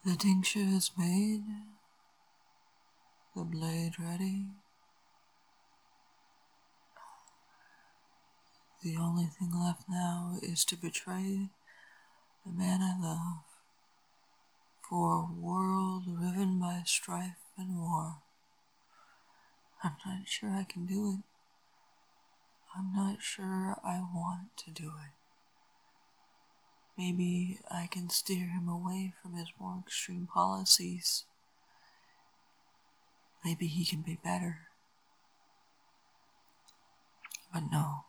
The tincture is made, the blade ready. The only thing left now is to betray the man I love for a world riven by strife and war. I'm not sure I can do it. I'm not sure I want to do it. Maybe I can steer him away from his more extreme policies. Maybe he can be better. But no.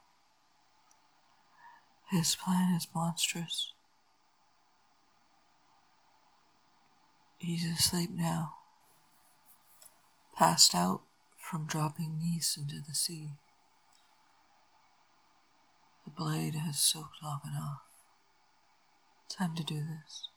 His plan is monstrous. He's asleep now, passed out from dropping Nice into the sea. The blade has soaked long enough. Time to do this.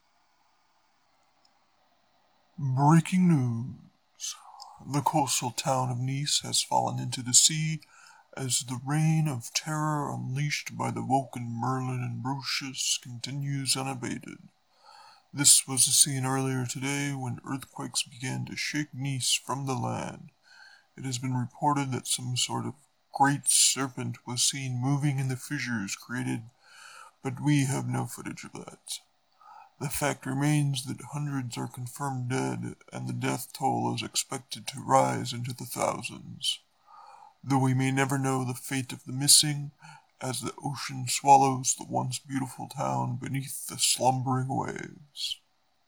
Breaking news. The coastal town of Nice has fallen into the sea as the reign of terror unleashed by the woken Merlin and Brocius continues unabated. This was the scene earlier today when earthquakes began to shake Nice from the land. It has been reported that some sort of great serpent was seen moving in the fissures created, but we have no footage of that. The fact remains that hundreds are confirmed dead, and the death toll is expected to rise into the thousands. Though we may never know the fate of the missing, as the ocean swallows the once beautiful town beneath the slumbering waves.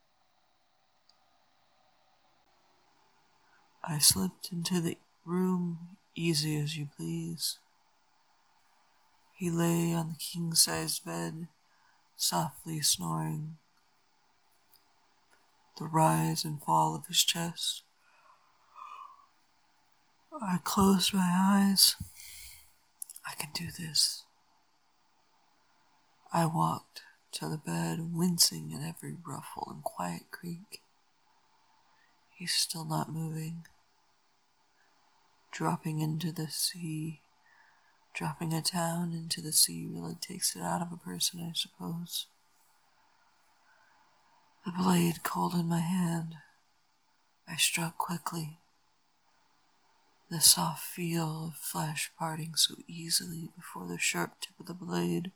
I slipped into the room easy as you please. He lay on the king-sized bed, softly snoring. The rise and fall of his chest. I closed my eyes. I can do this. I walked to the bed, wincing at every ruffle and quiet creak. He's still not moving. Dropping into the sea. Dropping a town into the sea really takes it out of a person, I suppose. The blade cold in my hand. I struck quickly. The soft feel of flesh parting so easily before the sharp tip of the blade.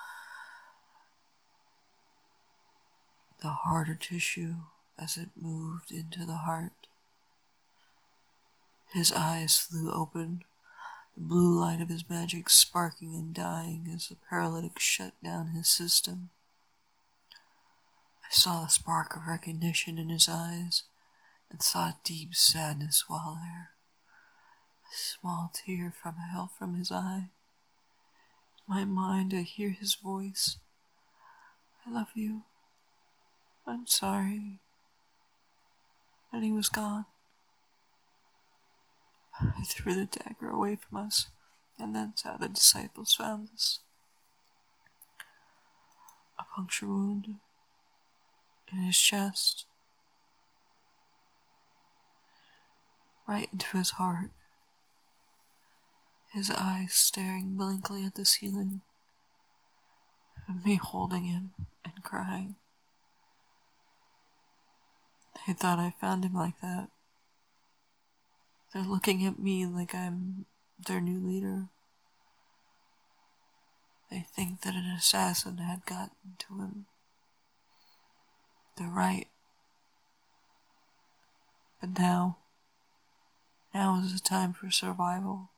The harder tissue as it moved into the heart. His eyes flew open, the blue light of his magic sparking and dying as the paralytic shut down his system. I saw the spark of recognition in his eyes and saw deep sadness while there. A small tear fell from his eye. In my mind, I hear his voice. I love you. I'm sorry. And he was gone. I threw the dagger away from us, and that's how the disciples found us. A puncture wound in his chest, right into his heart. His eyes staring blankly at the ceiling, and me holding him and crying. They thought I found him like that. They're looking at me like I'm their new leader. They think that an assassin had gotten to him. They're right. But now is the time for survival.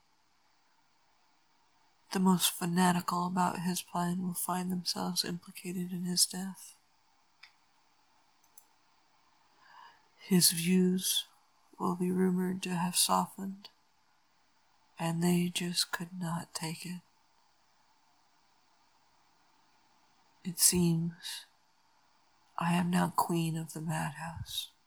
The most fanatical about his plan will find themselves implicated in his death. His views will be rumored to have softened, and they just could not take it. It seems I am now queen of the madhouse.